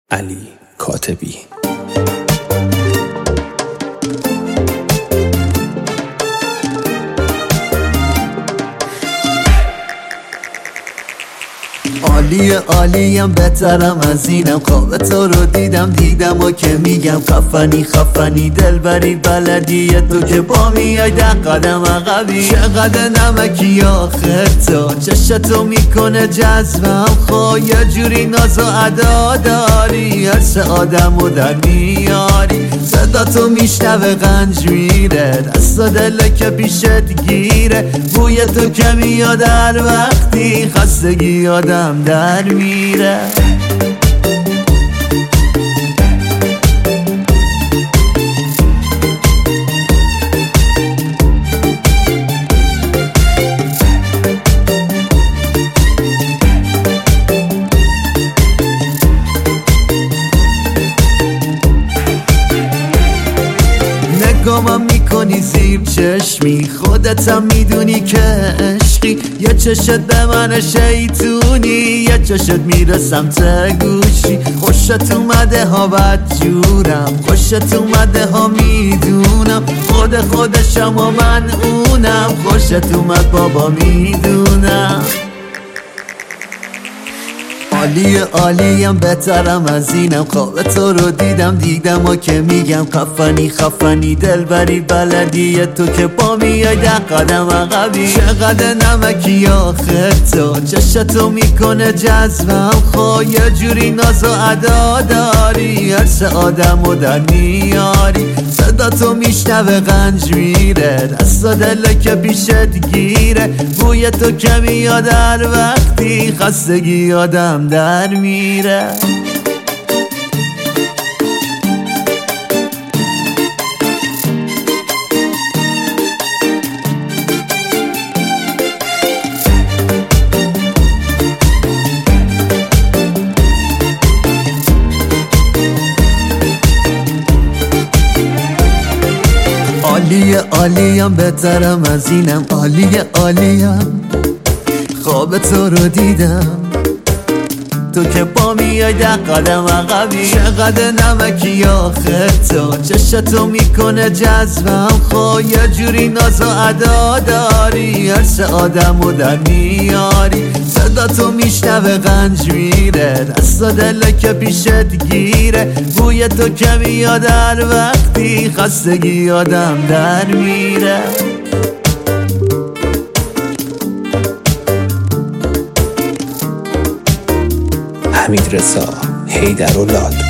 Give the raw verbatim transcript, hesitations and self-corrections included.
علی کاتبی. عالی عالیم بهترم از اینم، خواب تو رو دیدم دیدم و که میگم خفنی خفنی دلبری بلدیه تو که با میای ده قدم عقبی. چقدر نمکی آخر تو چشتو میکنه جذبم، خو یه جوری ناز و ادا داری هر سه آدمو در میاری. صدا تو میشنوه غنج میره دست و دل که پیشت گیره، بوی تو که میاد هر وقتی خستگی آدم در میره. نگامم میکنی زیر چشمی، خودتم میدونی که عشقی. یه چشت به من شیطونی، یه چشت میره سمت گوشی. خوشت اومده ها بد جورم، خوشت اومده ها میدونم، خود خودشم و من اونم. خوشت اومد بابا میدونم. عالی عالیم بهترم از اینم، خواب تو رو دیدم دیدم و که میگم خفنی خفنی دلبری بلدیه تو که با میای ده قدم عقبی. چقدر نمکی آخر تو چشتو میکنه جذبم، خو یه جوری ناز و ادا داری هر سه آدمو در میاری. صدا تو میشنوه غنج میره دست و دل که پیشت گیره، بوی تو که میاد هر وقتی خستگی آدم در میره. عالی عالیم بهترم از اینم، عالی عالیم خواب تو رو دیدم تو که با میای ده قدم عقبی. چقدر نمکی آخر تو چشتو میکنه جذبم، خو یه جوری ناز و ادا داری هر سه آدمو در میاری. صدا تو میشنوه غنج میره دست و دل که پیشت گیره، بوی تو که میاد هر وقتی خستگی آدم در میره. حمیدرضا حیدرالله